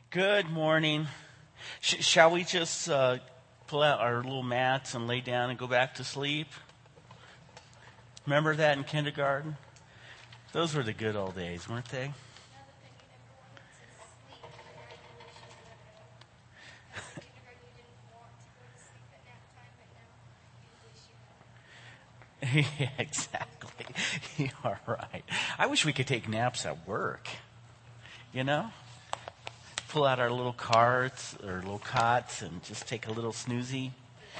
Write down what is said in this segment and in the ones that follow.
Good morning. Shall we just pull out our little mats and lay down and go back to sleep? Remember that in kindergarten? Those were the good old days, weren't they? Yeah, exactly. You are right. I wish we could take naps at work. You know? Pull out our little carts or little cots and just take a little snoozy.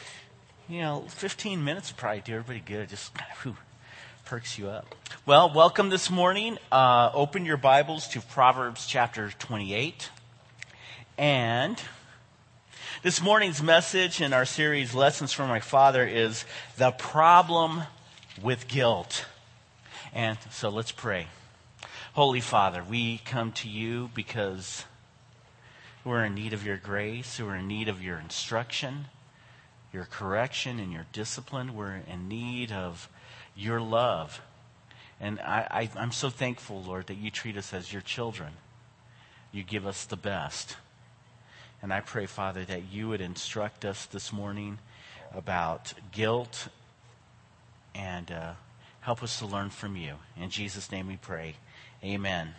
15 minutes would probably do everybody good. Just perks you up. Well, welcome this morning. Open your Bibles to Proverbs chapter 28. And this morning's message in our series, Lessons from My Father, is the problem with guilt. And so let's pray. Holy Father, we come to you because we're in need of your grace. We're in need of your instruction, your correction, and your discipline. We're in need of your love. And I'm so thankful, Lord, that you treat us as your children. You give us the best. And I pray, Father, that you would instruct us this morning about guilt and help us to learn from you. In Jesus' name we pray. Amen.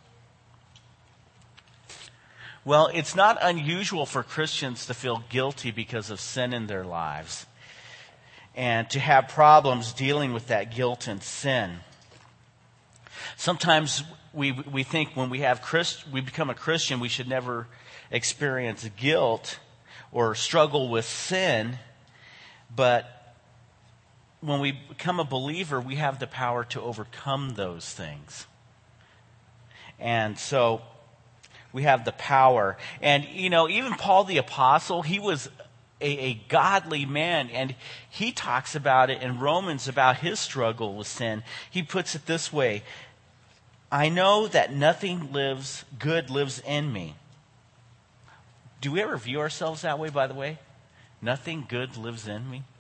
Well, it's not unusual for Christians to feel guilty because of sin in their lives and to have problems dealing with that guilt and sin. Sometimes we think when we become a Christian, we should never experience guilt or struggle with sin. But when we become a believer, we have the power to overcome those things. And so we have the power. And, even Paul the Apostle, he was a godly man. And he talks about it in Romans about his struggle with sin. He puts it this way: I know that nothing good lives in me. Do we ever view ourselves that way, by the way? Nothing good lives in me.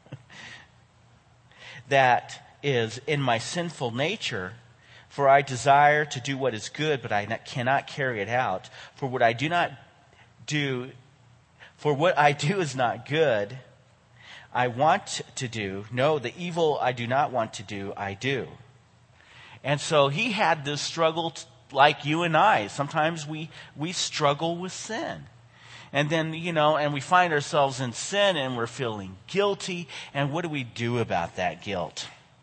That is in my sinful nature. For I desire to do what is good, but I cannot carry it out. For what I do is not good. I want to do. No, the evil I do not want to do, I do. And so he had this struggle like you and I. Sometimes we struggle with sin. And then, and we find ourselves in sin and we're feeling guilty. And what do we do about that guilt?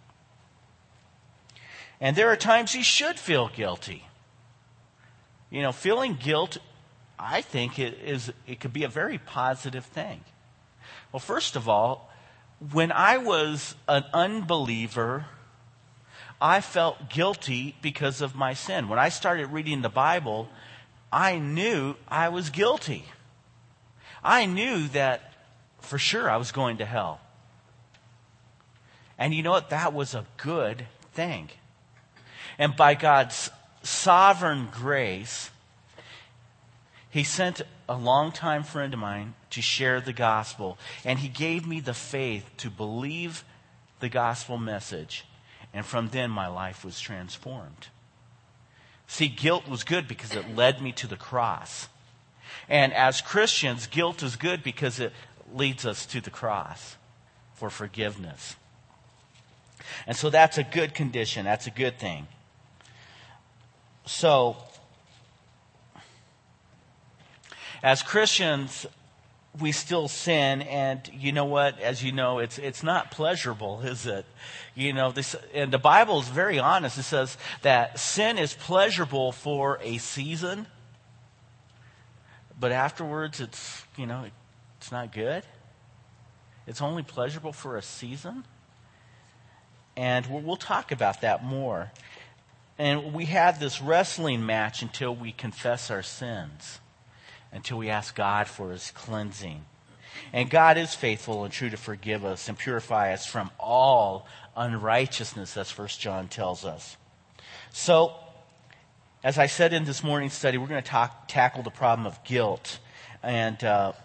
And there are times you should feel guilty. Feeling guilt, I think, it could be a very positive thing. Well, first of all, when I was an unbeliever, I felt guilty because of my sin. When I started reading the Bible, I knew I was guilty. I knew that for sure I was going to hell. And you know what? That was a good thing. And by God's sovereign grace, He sent a longtime friend of mine to share the gospel. And he gave me the faith to believe the gospel message. And from then, my life was transformed. See, guilt was good because it led me to the cross. And as Christians, guilt is good because it leads us to the cross for forgiveness. And so that's a good condition. That's a good thing. So, as Christians, we still sin, and you know what? As you know, it's not pleasurable, is it? And the Bible is very honest. It says that sin is pleasurable for a season, but afterwards, it's not good. It's only pleasurable for a season, and we'll talk about that more. And we have this wrestling match until we confess our sins, until we ask God for His cleansing. And God is faithful and true to forgive us and purify us from all unrighteousness, as 1 John tells us. So, as I said in this morning's study, we're going to tackle the problem of guilt. And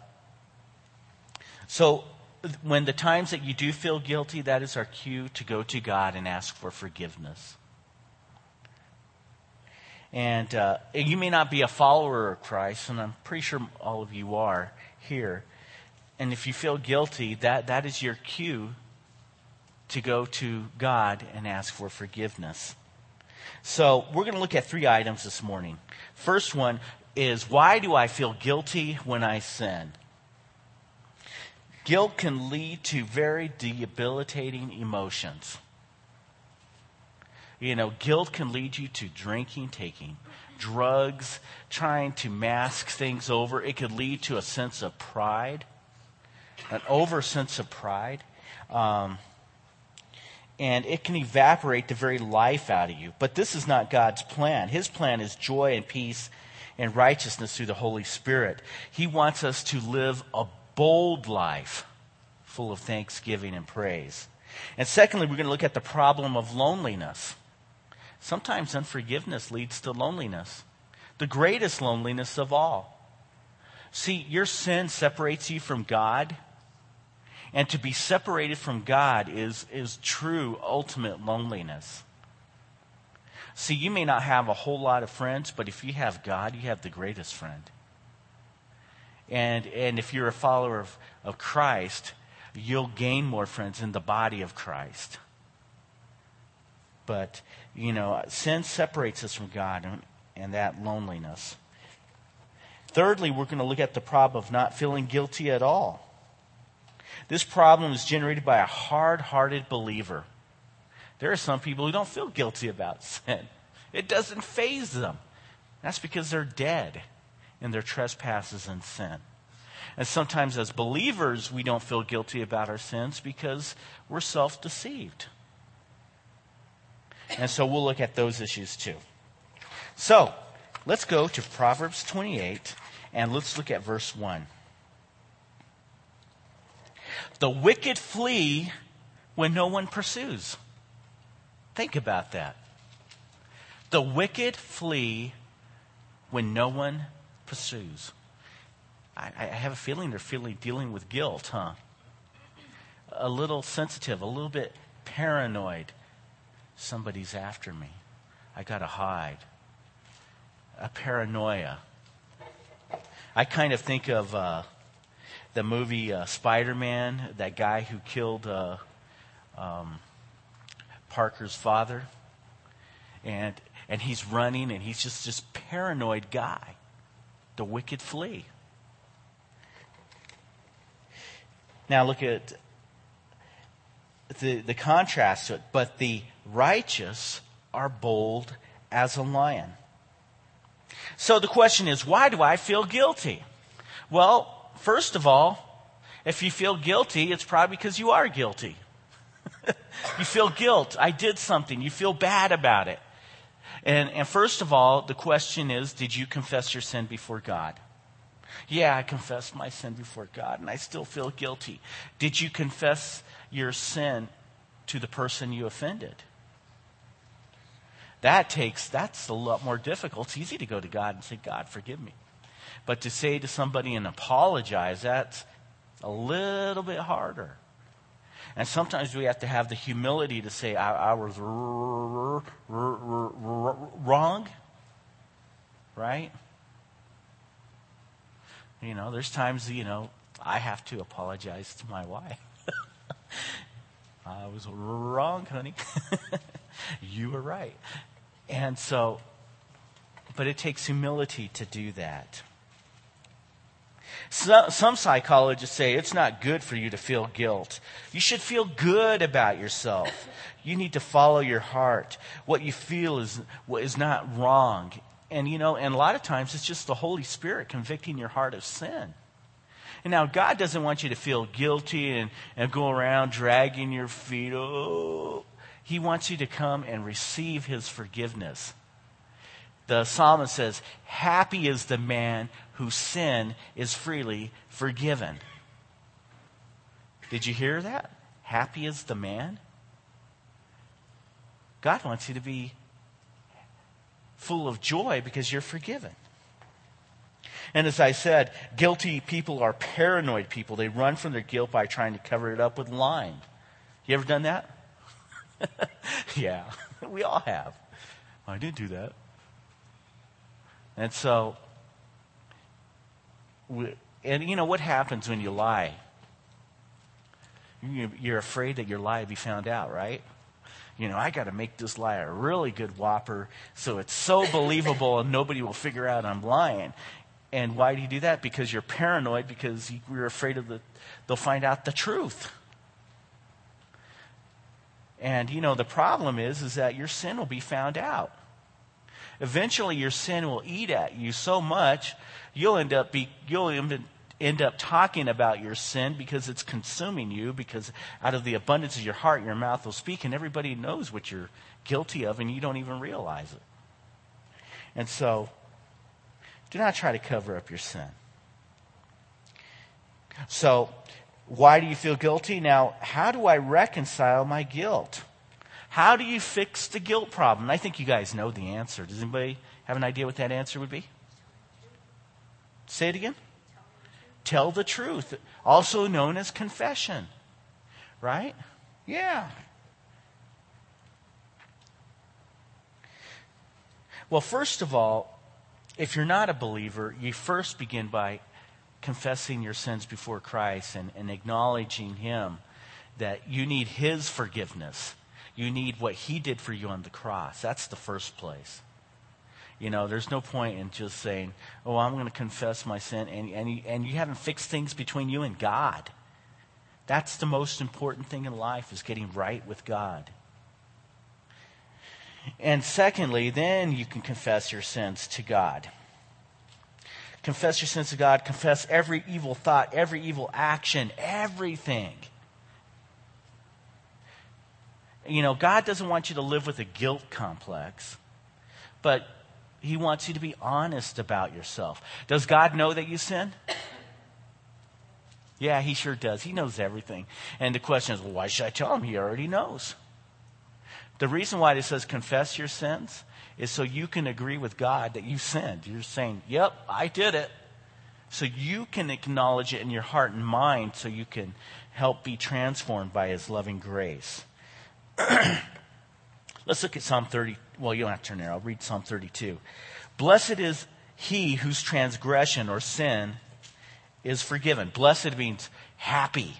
so, when the times that you do feel guilty, that is our cue to go to God and ask for forgiveness. And you may not be a follower of Christ, and I'm pretty sure all of you are here. And if you feel guilty, that is your cue to go to God and ask for forgiveness. So we're going to look at 3 items this morning. First one is, why do I feel guilty when I sin? Guilt can lead to very debilitating emotions. You know, guilt can lead you to drinking, taking drugs, trying to mask things over. It could lead to a sense of pride, an over sense of pride. And it can evaporate the very life out of you. But this is not God's plan. His plan is joy and peace and righteousness through the Holy Spirit. He wants us to live a bold life full of thanksgiving and praise. And secondly, we're going to look at the problem of loneliness. Sometimes unforgiveness leads to loneliness, the greatest loneliness of all. See, your sin separates you from God, and to be separated from God is true, ultimate loneliness. See, you may not have a whole lot of friends, but if you have God, you have the greatest friend. And if you're a follower of Christ, you'll gain more friends in the body of Christ. But, you know, sin separates us from God and that loneliness. Thirdly, we're going to look at the problem of not feeling guilty at all. This problem is generated by a hard-hearted believer. There are some people who don't feel guilty about sin. It doesn't faze them. That's because they're dead in their trespasses and sin. And sometimes as believers, we don't feel guilty about our sins because we're self-deceived. And so we'll look at those issues too. So, let's go to Proverbs 28, and let's look at verse 1. The wicked flee when no one pursues. Think about that. The wicked flee when no one pursues. I have a feeling they're dealing with guilt, huh? A little sensitive, a little bit paranoid. Somebody's after me. I got to hide. A paranoia. I kind of think of the movie Spider-Man, that guy who killed Parker's father. And he's running, and he's just this paranoid guy. The wicked flee. Now look at the contrast to it. But the righteous are bold as a lion. So the question is, why do I feel guilty? Well, first of all, if you feel guilty, it's probably because you are guilty. You feel guilt. I did something. You feel bad about it. And first of all, the question is, did you confess your sin before God? Yeah, I confessed my sin before God, and I still feel guilty. Did you confess your sin to the person you offended? That's a lot more difficult. It's easy to go to God and say, God, forgive me. But to say to somebody and apologize, that's a little bit harder. And sometimes we have to have the humility to say, I was wrong, right? You know, there's times, I have to apologize to my wife. I was wrong, honey. You were right. And so, but it takes humility to do that. Some psychologists say it's not good for you to feel guilt. You should feel good about yourself. You need to follow your heart. What you feel is not wrong. And and a lot of times it's just the Holy Spirit convicting your heart of sin. And now God doesn't want you to feel guilty and go around dragging your feet. Oh. He wants you to come and receive His forgiveness. The psalmist says, happy is the man whose sin is freely forgiven. Did you hear that? Happy is the man. God wants you to be full of joy because you're forgiven. And as I said, guilty people are paranoid people. They run from their guilt by trying to cover it up with lying. You ever done that? Yeah, we all have. I didn't do that. And so, and you know what happens when you lie? You're afraid that your lie will be found out, right? I got to make this lie a really good whopper so it's so believable and nobody will figure out I'm lying. And why do you do that? Because you're paranoid, because you're afraid they'll find out the truth. And, the problem is that your sin will be found out. Eventually, your sin will eat at you so much, you'll end up talking about your sin because it's consuming you, because out of the abundance of your heart, your mouth will speak, and everybody knows what you're guilty of, and you don't even realize it. And so, do not try to cover up your sin. So, why do you feel guilty? Now, how do I reconcile my guilt? How do you fix the guilt problem? And I think you guys know the answer. Does anybody have an idea what that answer would be? Say it again. Tell the truth, also known as confession. Right? Yeah. Well, first of all, if you're not a believer, you first begin by confessing your sins before Christ and acknowledging Him, that you need His forgiveness. You need what He did for you on the cross. That's the first place. There's no point in just saying, oh, I'm going to confess my sin, and you haven't fixed things between you and God. That's the most important thing in life, is getting right with God. And secondly, then you can confess your sins to God. Confess your sins to God. Confess every evil thought, every evil action, everything. God doesn't want you to live with a guilt complex, but He wants you to be honest about yourself. Does God know that you sin? Yeah, He sure does. He knows everything. And the question is, well, why should I tell Him? He already knows. The reason why it says confess your sins is so you can agree with God that you sinned. You're saying, yep, I did it. So you can acknowledge it in your heart and mind, so you can help be transformed by His loving grace. Let's look at Psalm 30. Well, you don't have to turn there. I'll read Psalm 32. Blessed is he whose transgression or sin is forgiven. Blessed means happy.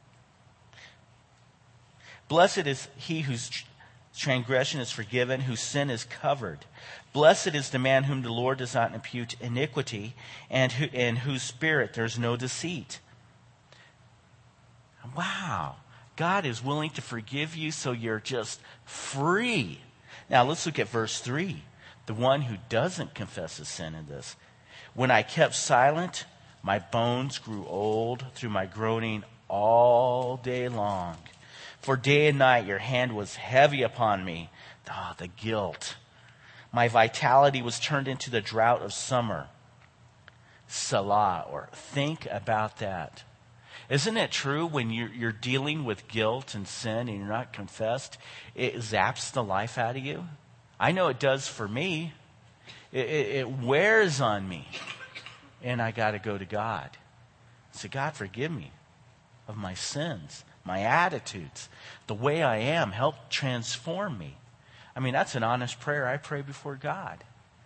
Blessed is he whose transgression is forgiven, whose sin is covered. Blessed is the man whom the Lord does not impute iniquity, and in whose spirit there's no deceit. Wow. God is willing to forgive you so you're just free. Now let's look at verse 3. The one who doesn't confess his sin in this. When I kept silent, my bones grew old through my groaning all day long. For day and night your hand was heavy upon me. The guilt. My vitality was turned into the drought of summer. Selah, or think about that. Isn't it true when you're dealing with guilt and sin and you're not confessed, it zaps the life out of you? I know it does for me. It wears on me. And I got to go to God. Say, God, forgive me of my sins, my attitudes, the way I am. Help transform me. I mean, that's an honest prayer I pray before God.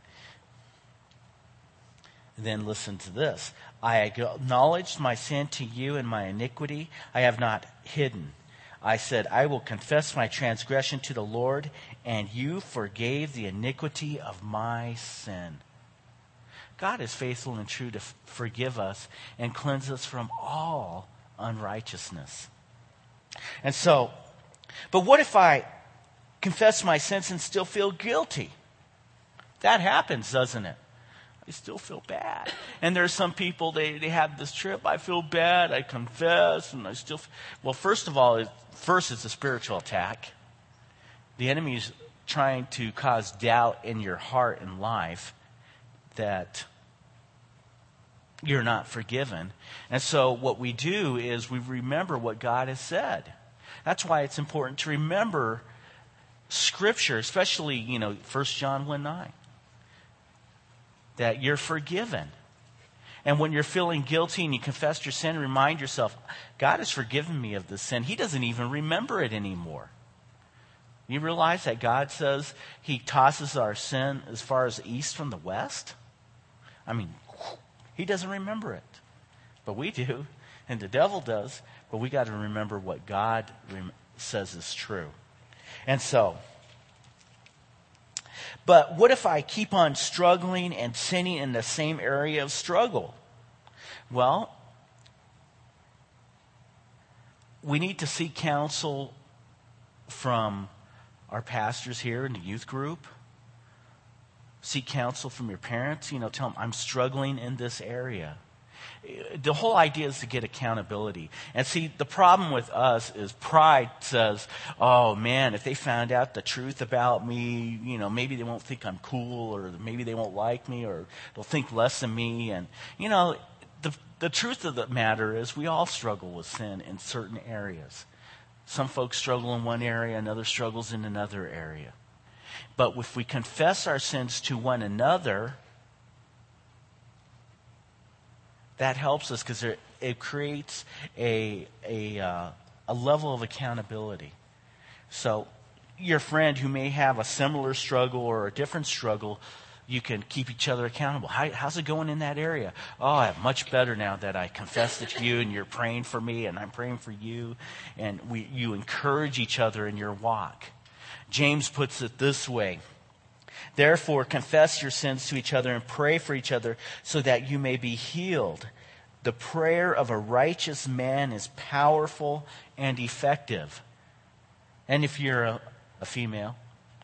Then listen to this. I acknowledged my sin to you and my iniquity I have not hidden. I said, I will confess my transgression to the Lord, and you forgave the iniquity of my sin. God is faithful and true to forgive us and cleanse us from all unrighteousness. And so, but what if I confess my sins and still feel guilty? That happens, doesn't it? I still feel bad. And there's some people, they have this trip. I feel bad. I confess. And I still... Well, first of all, it's a spiritual attack. The enemy is trying to cause doubt in your heart and life that you're not forgiven. And so what we do is we remember what God has said. That's why it's important to remember Scripture, especially, 1 John 1:9. That you're forgiven. And when you're feeling guilty and you confess your sin, remind yourself, God has forgiven me of this sin. He doesn't even remember it anymore. You realize that God says He tosses our sin as far as the east from the west? I mean, he doesn't remember it. But we do, and the devil does. But we got to remember what God says is true. And so, but what if I keep on struggling and sinning in the same area of struggle? Well, we need to seek counsel from our pastors here in the youth group. Seek counsel from your parents. Tell them, I'm struggling in this area. The whole idea is to get accountability. And see, the problem with us is pride says, oh man, if they found out the truth about me, maybe they won't think I'm cool, or maybe they won't like me, or they'll think less of me. And, the truth of the matter is we all struggle with sin in certain areas. Some folks struggle in one area, another struggles in another area. But if we confess our sins to one another, that helps us because it creates a level of accountability. So your friend who may have a similar struggle or a different struggle, you can keep each other accountable. How's it going in that area? Oh, I'm much better now that I confessed it to you, and you're praying for me, and I'm praying for you. And you encourage each other in your walk. James puts it this way. Therefore, confess your sins to each other and pray for each other so that you may be healed. The prayer of a righteous man is powerful and effective. And if you're a female,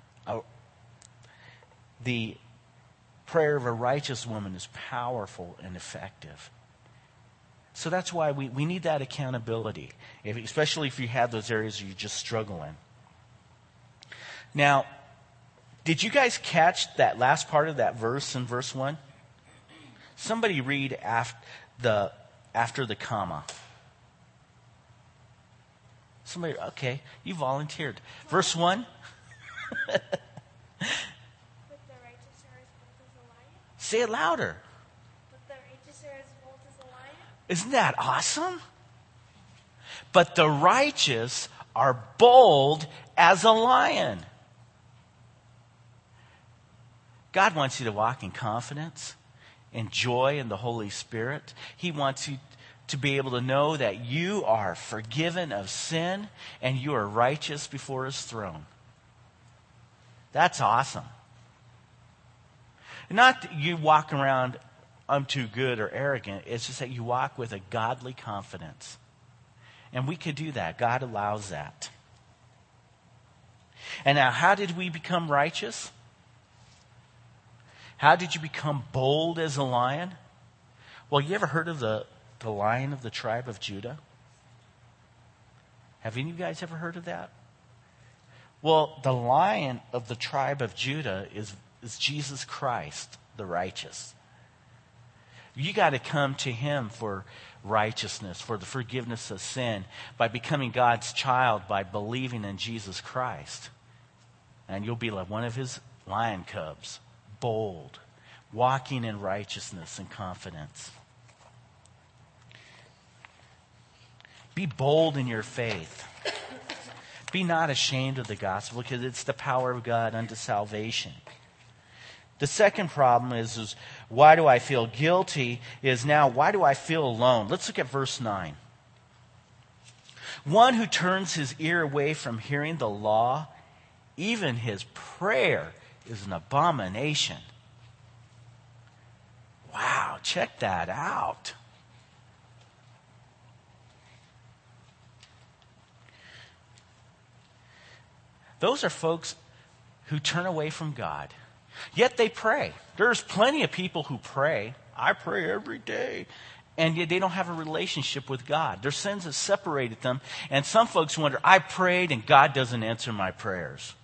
the prayer of a righteous woman is powerful and effective. So that's why we need that accountability, especially if you have those areas you just struggle in. Now, did you guys catch that last part of that verse in verse 1? Somebody read after the comma. Somebody, okay, you volunteered. Verse 1. Say it louder. Isn't that awesome? But the righteous are bold as a lion. God wants you to walk in confidence and joy in the Holy Spirit. He wants you to be able to know that you are forgiven of sin and you are righteous before His throne. That's awesome. Not that you walk around, I'm too good or arrogant. It's just that you walk with a godly confidence. And we could do that. God allows that. And now, how did we become righteous? How did you become bold as a lion? Well, you ever heard of the Lion of the tribe of Judah? Have any of you guys ever heard of that? Well, the Lion of the tribe of Judah is Jesus Christ, the righteous. You got to come to Him for righteousness, for the forgiveness of sin, by becoming God's child, by believing in Jesus Christ. And you'll be like one of His lion cubs, bold, walking in righteousness and confidence. Be bold in your faith. Be not ashamed of the gospel, because it's the power of God unto salvation. The second problem is why do I feel guilty? Is now, why do I feel alone? Let's look at verse 9. One who turns his ear away from hearing the law, even his prayer is an abomination. Wow, check that out. Those are folks who turn away from God. Yet they pray. There's plenty of people who pray. I pray every day. And yet they don't have a relationship with God. Their sins have separated them. And some folks wonder, I prayed and God doesn't answer my prayers.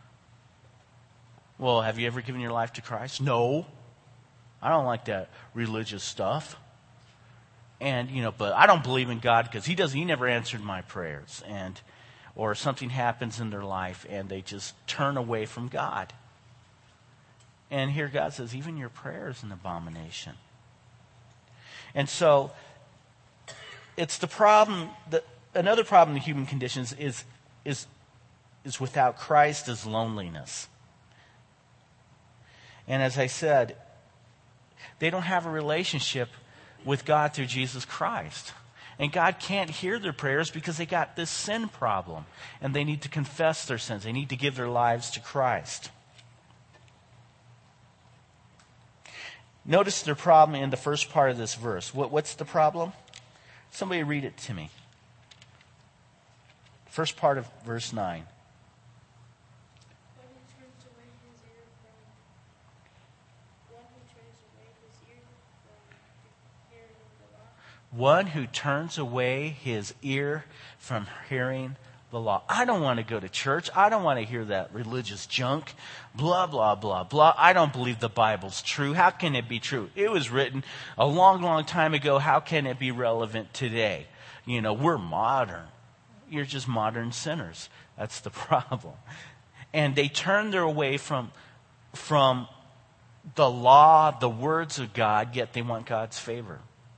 Well, have you ever given your life to Christ? No. I don't like that religious stuff. And, but I don't believe in God because He never answered my prayers. Or something happens in their life and they just turn away from God. And here God says, even your prayer is an abomination. And so, it's the problem, another problem in human conditions is without Christ is loneliness. And as I said, They don't have a relationship with God through Jesus Christ. And God can't hear their prayers because they got this sin problem. And they need to confess their sins. They need to give their lives to Christ. Notice their problem in the first part of this verse. What's the problem? Somebody read it to me. First part of verse 9. One who turns away his ear from hearing the law. I don't want to go to church. I don't want to hear that religious junk. Blah, blah, blah, blah. I don't believe the Bible's true. How can it be true? It was written a long, long time ago. How can it be relevant today? We're modern. You're just modern sinners. That's the problem. And they turn their way from the law, the words of God, yet they want God's favor.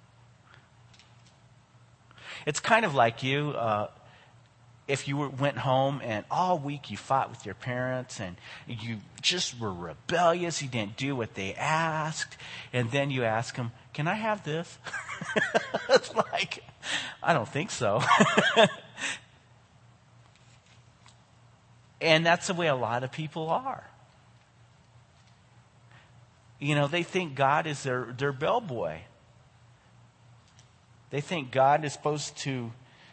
It's kind of like you, if you went home and all week you fought with your parents and you just were rebellious, you didn't do what they asked, and then you ask them, can I have this? It's like, I don't think so. And that's the way a lot of people are. They think God is their bellboy. They think God is supposed to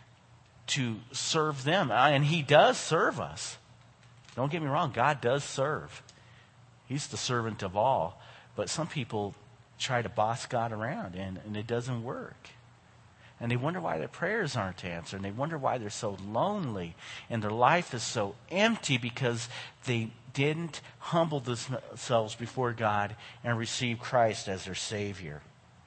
serve them. And He does serve us. Don't get me wrong. God does serve. He's the servant of all. But some people try to boss God around, and it doesn't work. And they wonder why their prayers aren't answered. And they wonder why they're so lonely. And their life is so empty because they didn't humble themselves before God and receive Christ as their Savior.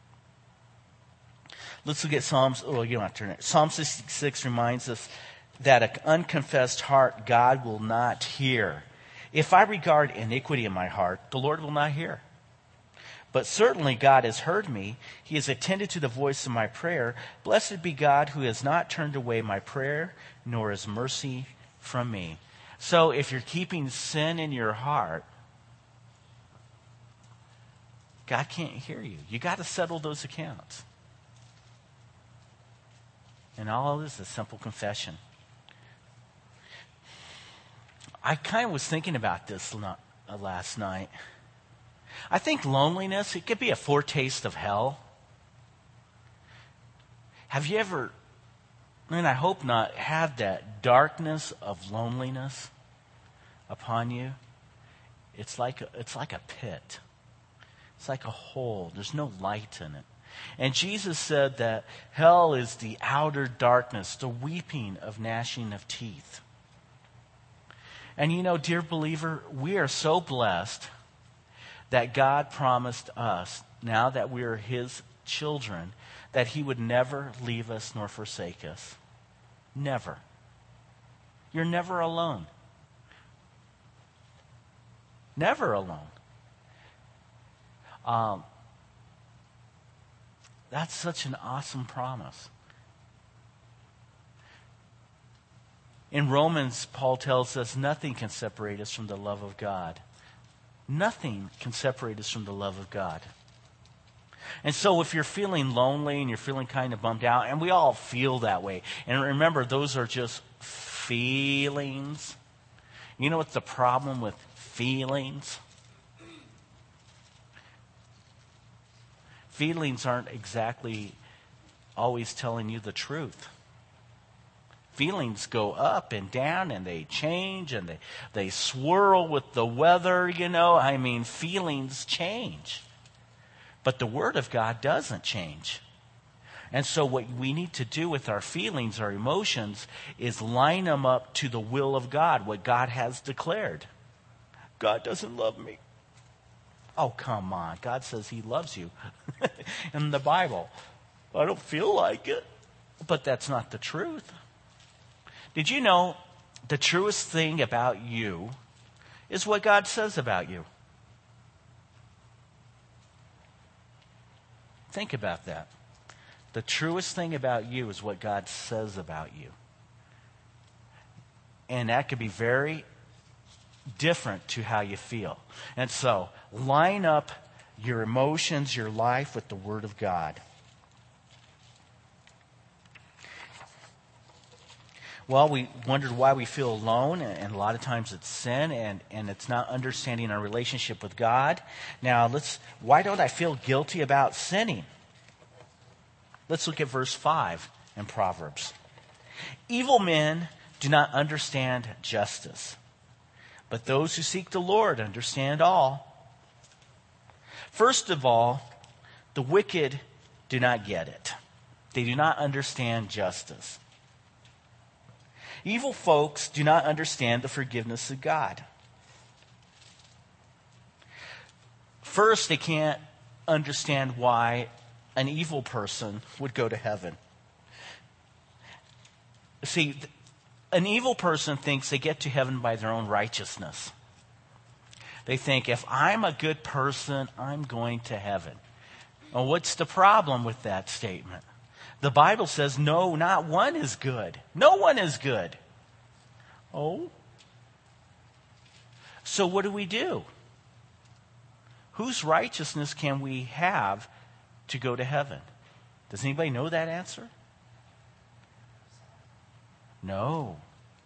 Let's look at Psalms. Oh, you don't have to turn it. Psalm 66 reminds us that an unconfessed heart God will not hear. If I regard iniquity in my heart, the Lord will not hear. But certainly God has heard me. He has attended to the voice of my prayer. Blessed be God who has not turned away my prayer, nor his mercy from me. So if you're keeping sin in your heart, God can't hear you. You got to settle those accounts. And all of this is a simple confession. I kind of was thinking about this last night. I think loneliness, it could be a foretaste of hell. Have you ever, and I hope not, had that darkness of loneliness upon you? It's like a pit. It's like a hole. There's no light in it. And Jesus said that hell is the outer darkness, the weeping of gnashing of teeth. And dear believer, we are so blessed that God promised us, now that we are His children, that He would never leave us nor forsake us. Never. You're never alone. Never alone. That's such an awesome promise. In Romans, Paul tells us nothing can separate us from the love of God. Nothing can separate us from the love of God. And so if you're feeling lonely and you're feeling kind of bummed out, and we all feel that way, and remember, those are just feelings. You know what's the problem with feelings? Feelings aren't exactly always telling you the truth. Feelings go up and down and they change and they swirl with the weather, feelings change. But the Word of God doesn't change. And so what we need to do with our feelings, our emotions, is line them up to the will of God, what God has declared. God doesn't love me. Oh, come on. God says He loves you in the Bible. I don't feel like it. But that's not the truth. Did you know the truest thing about you is what God says about you? Think about that. The truest thing about you is what God says about you. And that could be very different to how you feel. And so, line up your emotions, your life with the Word of God. Well, we wondered why we feel alone, and a lot of times it's sin, and it's not understanding our relationship with God. Now, why don't I feel guilty about sinning? Let's look at verse 5 in Proverbs. Evil men do not understand justice, but those who seek the Lord understand all. First of all, the wicked do not get it. They do not understand justice. Evil folks do not understand the forgiveness of God. First, they can't understand why an evil person would go to heaven. See, an evil person thinks they get to heaven by their own righteousness. They think, if I'm a good person, I'm going to heaven. Well, what's the problem with that statement? The Bible says, no, not one is good. No one is good. Oh? So what do? Whose righteousness can we have to go to heaven? Does anybody know that answer? No.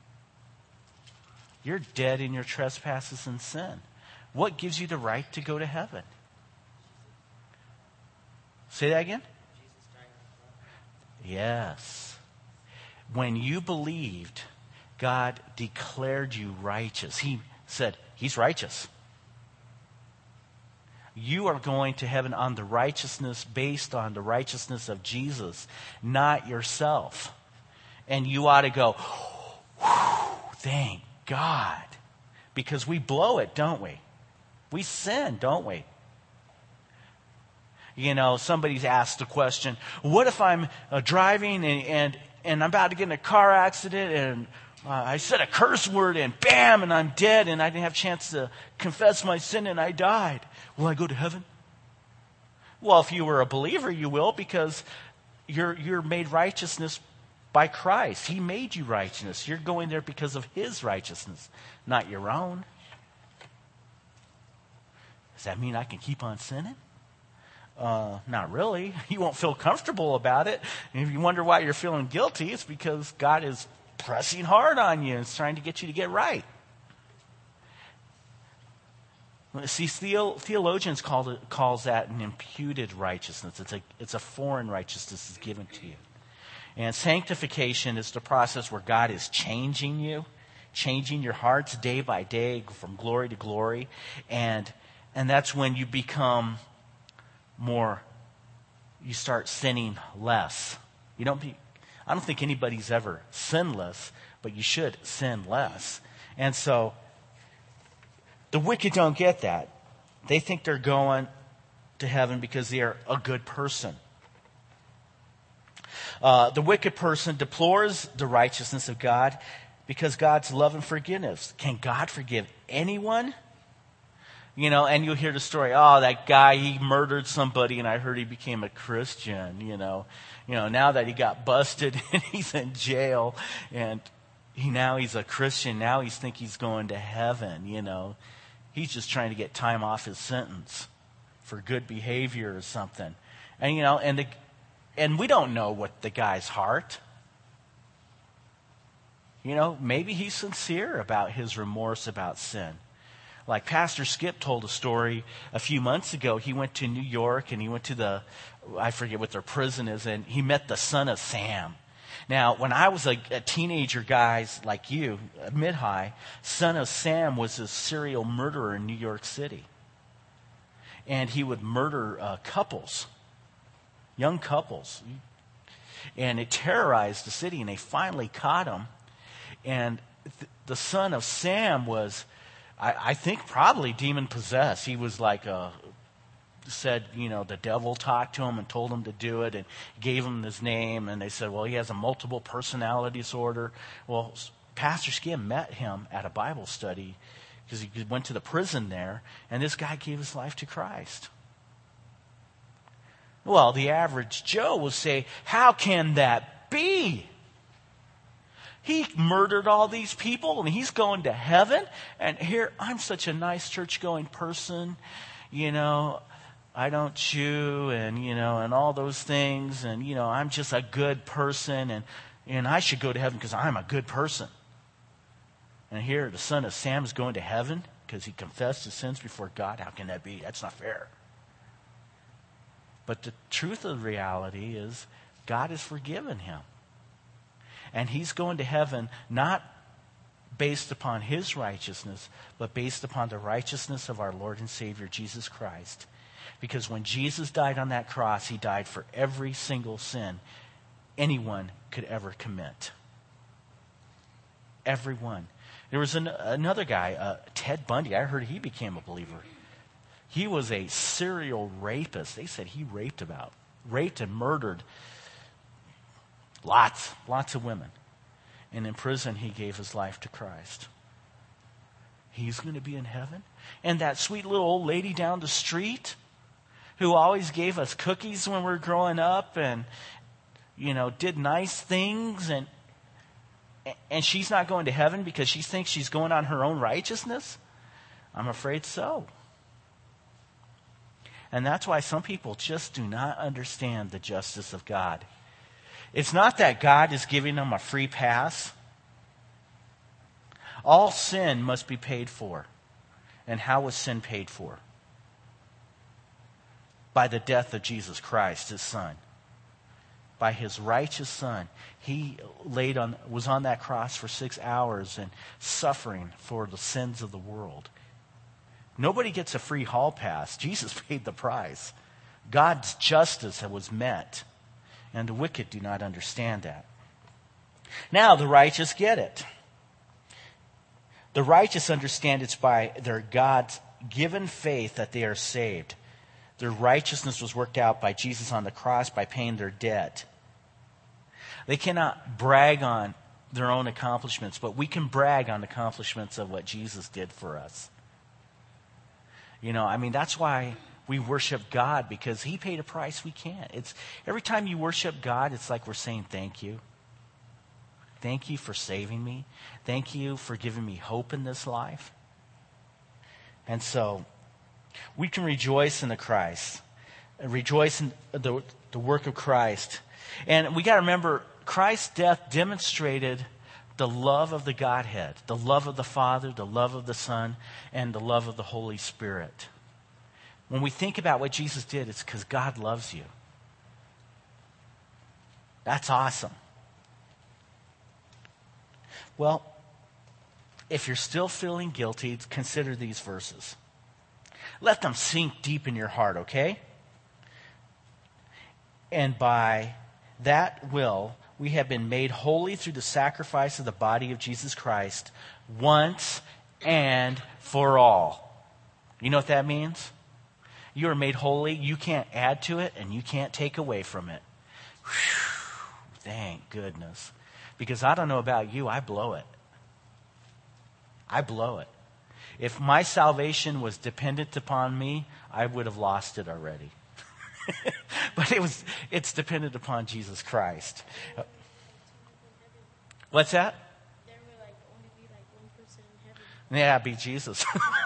You're dead in your trespasses and sin. What gives you the right to go to heaven? Say that again? Yes. When you believed, God declared you righteous. He said, He's righteous. You are going to heaven on the righteousness based on the righteousness of Jesus, not yourself. And you ought to go, thank God. Because we blow it, don't we? We sin, don't we? You know, somebody's asked the question, what if I'm driving and I'm about to get in a car accident and I said a curse word and bam, and I'm dead and I didn't have a chance to confess my sin and I died. Will I go to heaven? Well, if you were a believer, you will, because you're made righteousness by Christ. He made you righteousness. You're going there because of His righteousness, not your own. Does that mean I can keep on sinning? Not really. You won't feel comfortable about it. And if you wonder why you're feeling guilty, it's because God is pressing hard on you and is trying to get you to get right. See, theologians calls that an imputed righteousness. It's a foreign righteousness that's given to you. And sanctification is the process where God is changing you, changing your hearts day by day from glory to glory. And that's when you become more, you start sinning less. I don't think anybody's ever sinless, but you should sin less. And so the wicked don't get that. They think they're going to heaven because they are a good person. The wicked person deplores the righteousness of God because God's love and forgiveness. Can God forgive anyone? You know, and you'll hear the story, that guy, he murdered somebody and I heard he became a Christian, you know, now that he got busted and he's in jail and now he's a Christian, now he thinks he's going to heaven, you know. He's just trying to get time off his sentence for good behavior or something. And, you know, and we don't know what the guy's heart. You know, maybe he's sincere about his remorse about sin. Like Pastor Skip told a story a few months ago. He went to New York and he went to I forget what their prison is, and he met the son of Sam. Now, when I was a teenager, guys like you, mid-high, son of Sam was a serial murderer in New York City. And he would murder couples, young couples. And it terrorized the city, and they finally caught him. And the son of Sam was, I think, probably demon-possessed. He was like said, you know, the devil talked to him and told him to do it and gave him his name. And they said, well, he has a multiple personality disorder. Well, Pastor Skim met him at a Bible study because he went to the prison there, and this guy gave his life to Christ. Well, the average Joe will say, how can that be? He murdered all these people and he's going to heaven. And here, I'm such a nice church-going person, you know. I don't chew and all those things. And, I'm just a good person and I should go to heaven because I'm a good person. And here the son of Sam is going to heaven because he confessed his sins before God. How can that be? That's not fair. But the truth of the reality is God has forgiven him. And he's going to heaven not based upon his righteousness, but based upon the righteousness of our Lord and Savior, Jesus Christ. Because when Jesus died on that cross, he died for every single sin anyone could ever commit. Everyone. There was another guy, Ted Bundy. I heard he became a believer. He was a serial rapist. They said he raped and murdered lots of women. And in prison, he gave his life to Christ. He's going to be in heaven. And that sweet little old lady down the street who always gave us cookies when we were growing up and, did nice things. And she's not going to heaven because she thinks she's going on her own righteousness? I'm afraid so. And that's why some people just do not understand the justice of God. It's not that God is giving them a free pass. All sin must be paid for. And how was sin paid for? By the death of Jesus Christ, his son. By his righteous son. He was on that cross for 6 hours and suffering for the sins of the world. Nobody gets a free hall pass. Jesus paid the price. God's justice was met. And the wicked do not understand that. Now the righteous get it. The righteous understand it's by their God's given faith that they are saved. Their righteousness was worked out by Jesus on the cross by paying their debt. They cannot brag on their own accomplishments, but we can brag on the accomplishments of what Jesus did for us. That's why we worship God, because he paid a price we can't. Every time you worship God, it's like we're saying thank you. Thank you for saving me. Thank you for giving me hope in this life. And so we can rejoice in the Christ, rejoice in the work of Christ. And we got to remember, Christ's death demonstrated the love of the Godhead, the love of the Father, the love of the Son, and the love of the Holy Spirit. When we think about what Jesus did, it's because God loves you. That's awesome. Well, if you're still feeling guilty, consider these verses. Let them sink deep in your heart, okay? And by that will, we have been made holy through the sacrifice of the body of Jesus Christ once and for all. You know what that means? You are made holy. You can't add to it and you can't take away from it. Whew, thank goodness. Because I don't know about you, I blow it. I blow it. If my salvation was dependent upon me, I would have lost it already. But it's dependent upon Jesus Christ. What's that? There will only be 1% in heaven. Yeah, be Jesus.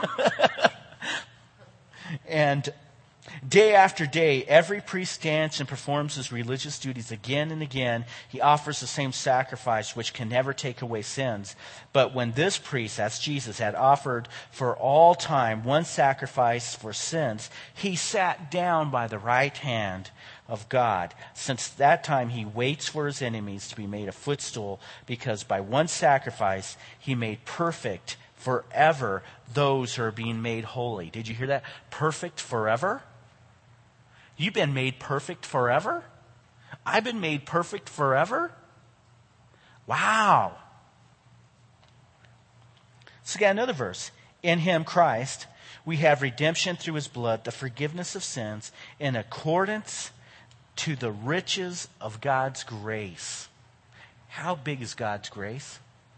And day after day, every priest stands and performs his religious duties again and again. He offers the same sacrifice which can never take away sins. But when this priest, that's Jesus, had offered for all time one sacrifice for sins, he sat down by the right hand of God. Since that time he waits for his enemies to be made a footstool, because by one sacrifice he made perfect forever those who are being made holy. Did you hear that? Perfect forever? You've been made perfect forever? I've been made perfect forever? Wow. So we got another verse. In him, Christ, we have redemption through his blood, the forgiveness of sins, in accordance to the riches of God's grace. How big is God's grace?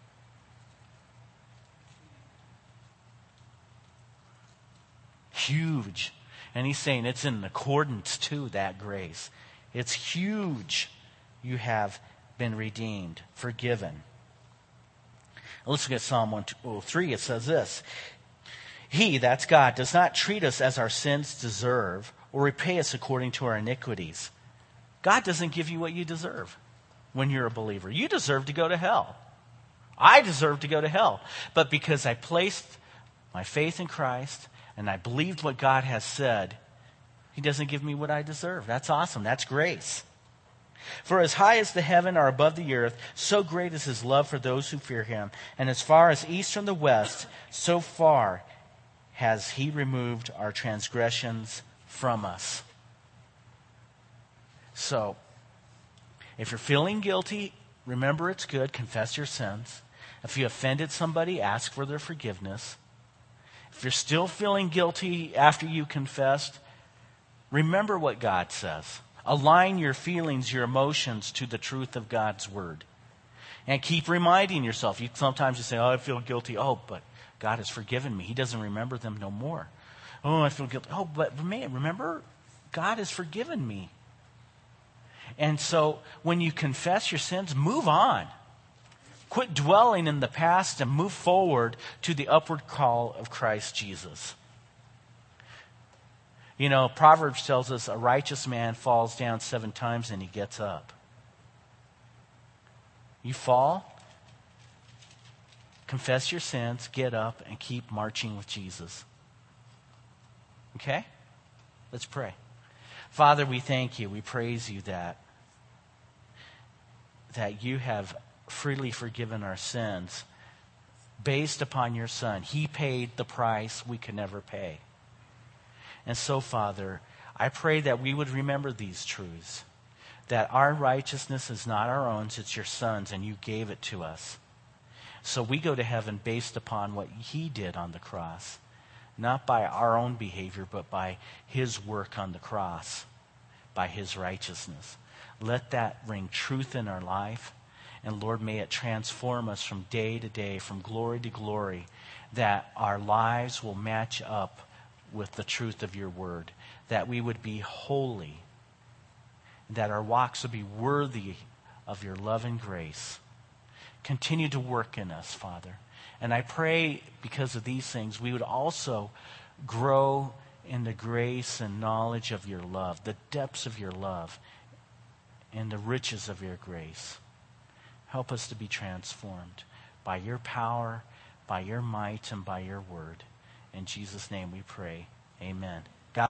Huge. And he's saying it's in accordance to that grace. It's huge. You have been redeemed, forgiven. Let's look at Psalm 103. It says this. He, that's God, does not treat us as our sins deserve or repay us according to our iniquities. God doesn't give you what you deserve when you're a believer. You deserve to go to hell. I deserve to go to hell. But because I placed my faith in Christ and I believed what God has said, He doesn't give me what I deserve. That's awesome. That's grace. For as high as the heaven are above the earth, so great is His love for those who fear Him. And as far as east from the west, so far has He removed our transgressions from us. So, if you're feeling guilty, remember it's good. Confess your sins. If you offended somebody, ask for their forgiveness. If you're still feeling guilty after you confessed, remember what God says. Align your feelings, your emotions to the truth of God's Word. And keep reminding yourself. Sometimes you say, I feel guilty. Oh, but God has forgiven me. He doesn't remember them no more. Oh, I feel guilty. Oh, but remember, God has forgiven me. And so when you confess your sins, move on. Quit dwelling in the past and move forward to the upward call of Christ Jesus. You know, Proverbs tells us a righteous man falls down 7 times and he gets up. You fall, confess your sins, get up, and keep marching with Jesus. Okay? Let's pray. Father, we thank you. We praise you that you have freely forgiven our sins based upon your Son. He paid the price we could never pay. And so, Father, I pray that we would remember these truths, that our righteousness is not our own, it's your Son's, and you gave it to us. So we go to heaven based upon what He did on the cross, not by our own behavior, but by His work on the cross, by His righteousness. Let that ring truth in our life, and Lord, may it transform us from day to day, from glory to glory, that our lives will match up with the truth of your word, that we would be holy, that our walks would be worthy of your love and grace. Continue to work in us, Father. And I pray because of these things, we would also grow in the grace and knowledge of your love, the depths of your love, and the riches of your grace. Help us to be transformed by your power, by your might, and by your word. In Jesus' name we pray. Amen.